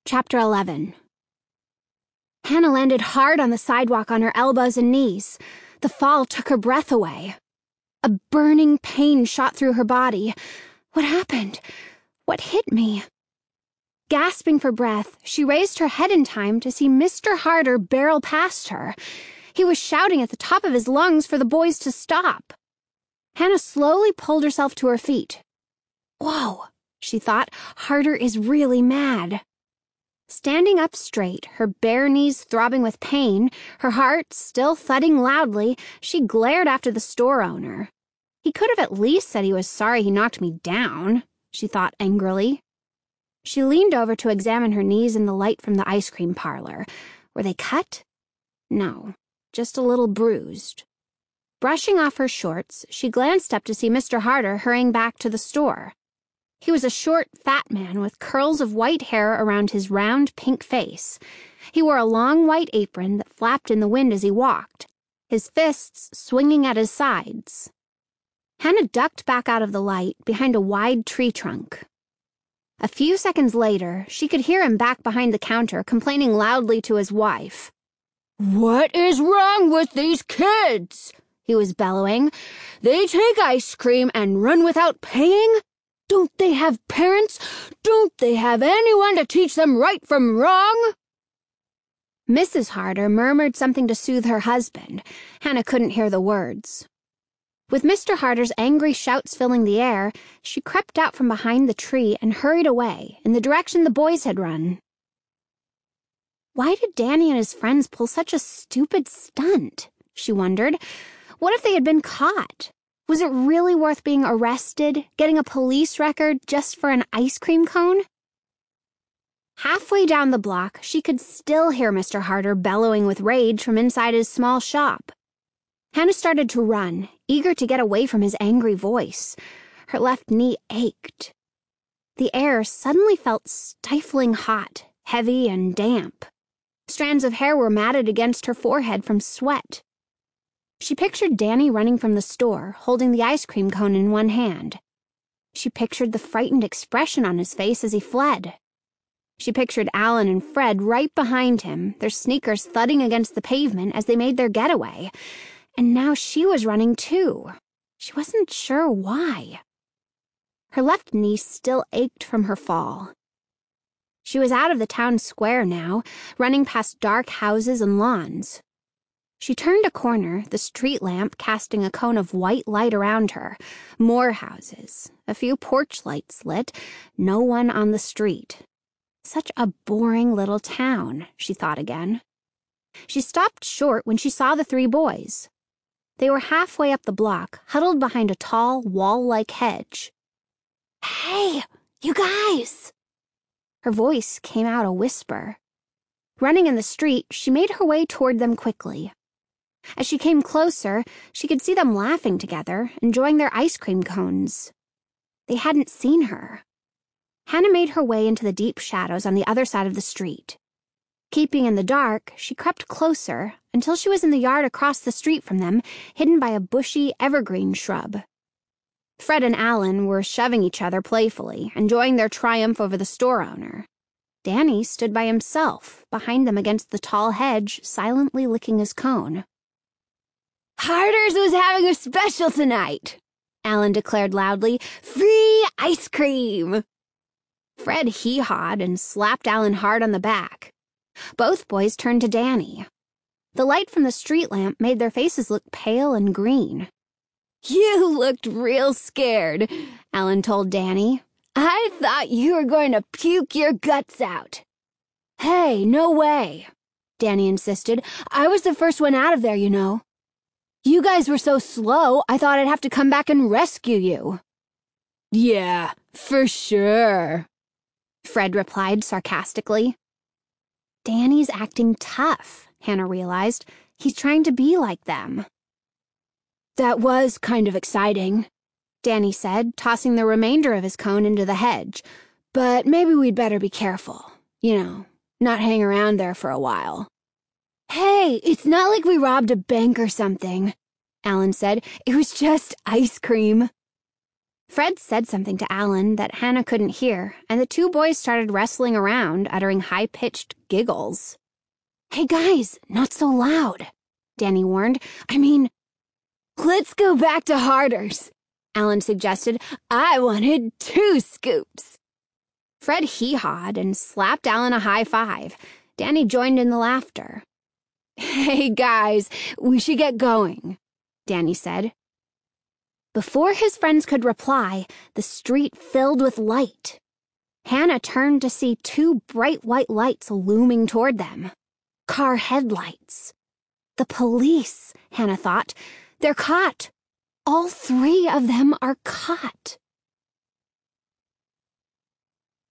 Chapter 11. Hannah landed hard on the sidewalk on her elbows and knees. The fall took her breath away. A burning pain shot through her body. What happened? What hit me? Gasping for breath, she raised her head in time to see Mr. Harder barrel past her. He was shouting at the top of his lungs for the boys to stop. Hannah slowly pulled herself to her feet. Whoa, she thought, Harder is really mad. Standing up straight, her bare knees throbbing with pain, her heart still thudding loudly, she glared after the store owner. He could have at least said he was sorry he knocked me down, she thought angrily. She leaned over to examine her knees in the light from the ice cream parlor. Were they cut? No, just a little bruised. Brushing off her shorts, she glanced up to see Mr. Harder hurrying back to the store. He was a short, fat man with curls of white hair around his round, pink face. He wore a long white apron that flapped in the wind as he walked, his fists swinging at his sides. Hannah ducked back out of the light behind a wide tree trunk. A few seconds later, she could hear him back behind the counter complaining loudly to his wife. "What is wrong with these kids?" he was bellowing. "They take ice cream and run without paying? Don't they have parents? Don't they have anyone to teach them right from wrong?" Mrs. Harder murmured something to soothe her husband. Hannah couldn't hear the words. With Mr. Harder's angry shouts filling the air, she crept out from behind the tree and hurried away in the direction the boys had run. Why did Danny and his friends pull such a stupid stunt? She wondered. What if they had been caught? Was it really worth being arrested, getting a police record just for an ice cream cone? Halfway down the block, she could still hear Mr. Harder bellowing with rage from inside his small shop. Hannah started to run, eager to get away from his angry voice. Her left knee ached. The air suddenly felt stifling hot, heavy and damp. Strands of hair were matted against her forehead from sweat. She pictured Danny running from the store, holding the ice cream cone in one hand. She pictured the frightened expression on his face as he fled. She pictured Alan and Fred right behind him, their sneakers thudding against the pavement as they made their getaway. And now she was running too. She wasn't sure why. Her left knee still ached from her fall. She was out of the town square now, running past dark houses and lawns. She turned a corner, the street lamp casting a cone of white light around her. More houses, a few porch lights lit, no one on the street. Such a boring little town, she thought again. She stopped short when she saw the three boys. They were halfway up the block, huddled behind a tall, wall-like hedge. "Hey, you guys!" Her voice came out a whisper. Running in the street, she made her way toward them quickly. As she came closer, she could see them laughing together, enjoying their ice cream cones. They hadn't seen her. Hannah made her way into the deep shadows on the other side of the street. Keeping in the dark, she crept closer until she was in the yard across the street from them, hidden by a bushy evergreen shrub. Fred and Alan were shoving each other playfully, enjoying their triumph over the store owner. Danny stood by himself, behind them against the tall hedge, silently licking his cone. "Harder's was having a special tonight," Alan declared loudly. "Free ice cream!" Fred hee-hawed and slapped Alan hard on the back. Both boys turned to Danny. The light from the street lamp made their faces look pale and green. "You looked real scared," Alan told Danny. "I thought you were going to puke your guts out." "Hey, no way," Danny insisted. "I was the first one out of there, you know. You guys were so slow, I thought I'd have to come back and rescue you." "Yeah, for sure," Fred replied sarcastically. Danny's acting tough, Hannah realized. He's trying to be like them. "That was kind of exciting," Danny said, tossing the remainder of his cone into the hedge. "But maybe we'd better be careful. You know, not hang around there for a while." "Hey, it's not like we robbed a bank or something," Alan said. "It was just ice cream." Fred said something to Alan that Hannah couldn't hear, and the two boys started wrestling around, uttering high-pitched giggles. "Hey guys, not so loud," Danny warned. "Let's go back to Harder's," Alan suggested. "I wanted 2 scoops." Fred hee-hawed and slapped Alan a high five. Danny joined in the laughter. "Hey guys, we should get going," Danny said. Before his friends could reply, the street filled with light. Hannah turned to see 2 bright white lights looming toward them. Car headlights. The police, Hannah thought. They're caught. All 3 of them are caught.